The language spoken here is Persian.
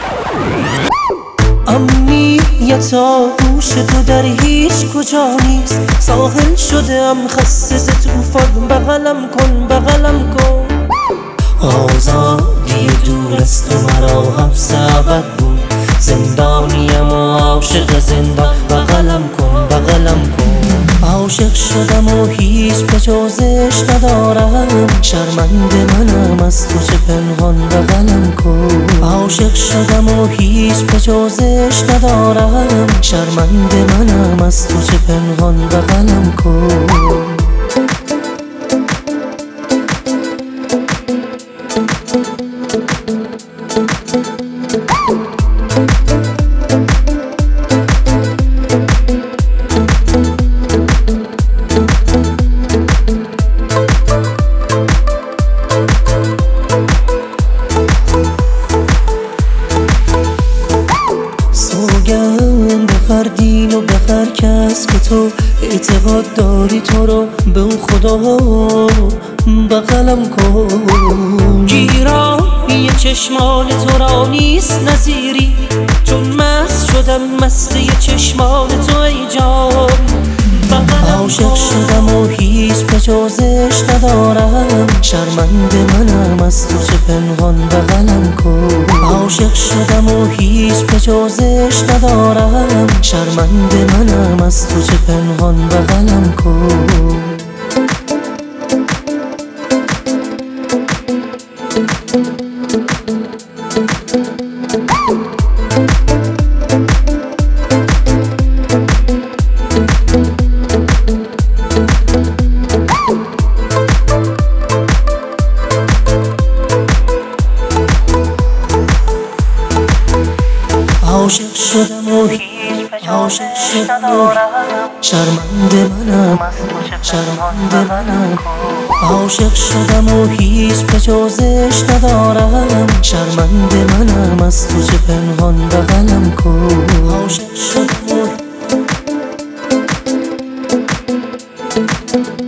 امنیت آغوش تو در هیچ کجا نیست. ساحل شدم خسته ز طوفان، بغلم کن بغلم کن. آزادی دور از تو مرا حبس ابد بود. زندانیم و عاشق زندان، بغلم کن بغلم کن. عاشق شدم و هیچ به جزش ندارم. شرمنده منم از تو چه پنهان، بغلم کن. عاشق شدم و هیچ به جزش ندارم. شرمنده منم از تو چه پنهان، بغلم کن. سوگند بخر دین و بخر کس که تو اعتقاد داری تو رو به اون خدا، بغلم کن. گیرایی چشمان تو را نیست نظیری، چون مست شدم مسته چشمان تو ای جان. عاشق شدم و هیچ به جزش ندارم. شرمنده منم از تو چه پنهان، بغلم کن. عاشق شدم و هیچ به جزش ندارم. شرمنده منم از تو چه پنهان، بغلم کن. عاشق شدم و عاشق شدم و شرمنده منم، شرمنده منم. عاشق شدم و هیچ به جزش ندارم. شرمنده منم از تو چه پنهان، بغلم کن. عاشق شدم و